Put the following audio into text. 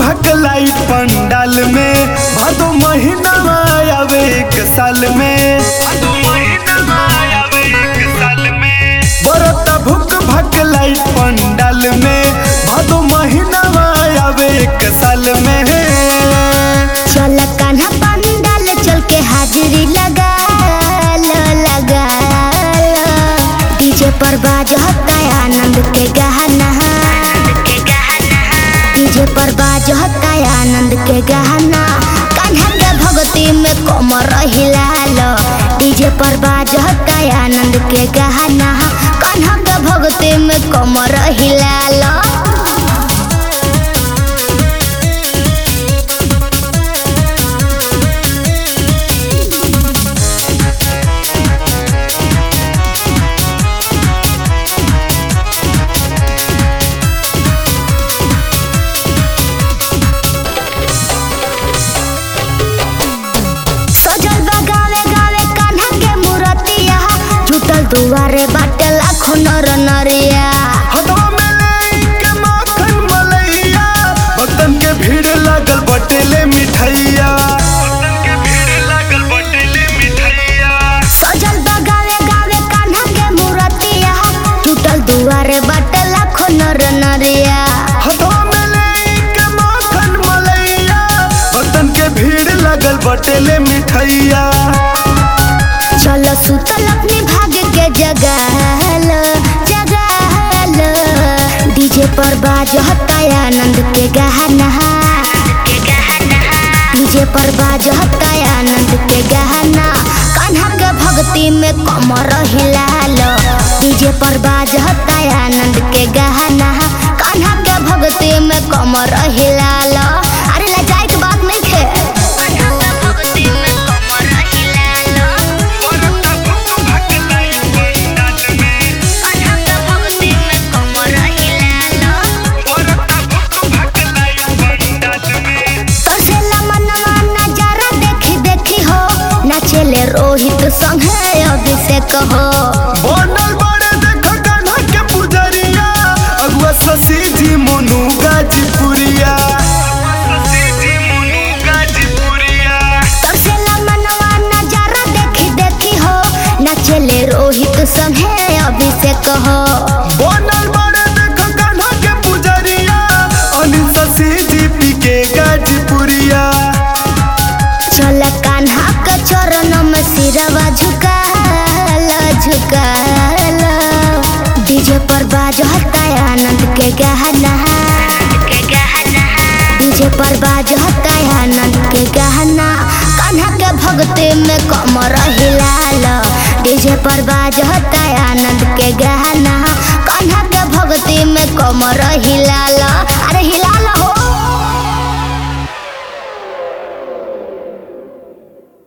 भकलाइट पंडाल में भादो महीना आवे एक साल में बरता भूख भकलाइट पंडाल में भादो महीना आवे एक साल में। चल कान्हा पंडाल चल के हाजिरी लगा डीजे पर बाजता आनंद के गहना, डीजे पर बाजता आनंद के गहना। कान्हा के भक्ति में कमर हिलालो, डीजे पर बाजता आनंद के गहना। कान्हा के भक्ति में कमर हिलालो। दुआरे बाटे लाखों नर नरिया, हदवा में लेके माखन मलैया। भक्तन के भीड़ लागल बटेले मिठाइया, सजल बगावे गावे कान्हा के मूर्तिया। टूटल दुआरे बाटे लाखों नर नरिया, हदवा में लेके माखन मलैया। भक्तन के भीड़ लागल बटेले मिठाइया। चलो सुतल अपनी भाग्य के जगाल जगाल, डीजे पर बाजता आनंद के गहना, डीजे पर बाजता आनंद के गहना। कान्हा के भक्ति में कमर हिलालो, डीजे पर बाजता आनंद के गहना। कान्हा के भक्ति में कमर हिलालो। अरे लजाए के बात नहीं थे। चले रोहित संगे अभिषेक हो, बनल बड़े देख कान्हा के पुजरिया। अगुआ शशि जी मोनू गाजीपुरिया, तरसेला मनवा नजारा देखी देखी हो। नाचले रोहित संगे अभिषेक हो, बनल बड़े देख कान्हा के पुजरिया। अनिल शशि जी पी के गाजीपुरिया। चल कान्हा के चरण में सिरवा झुकाला झुकाला, डीजे पर बाजता आनंद के गहना, डीजे पर बाजता आनंद के गहना। कान्हा के भक्ति में कमर हिलालो, डीजे पर बाजता आनंद के गहना। कान्हा के भक्ति में कमर हिलालो। अरे हिलालो।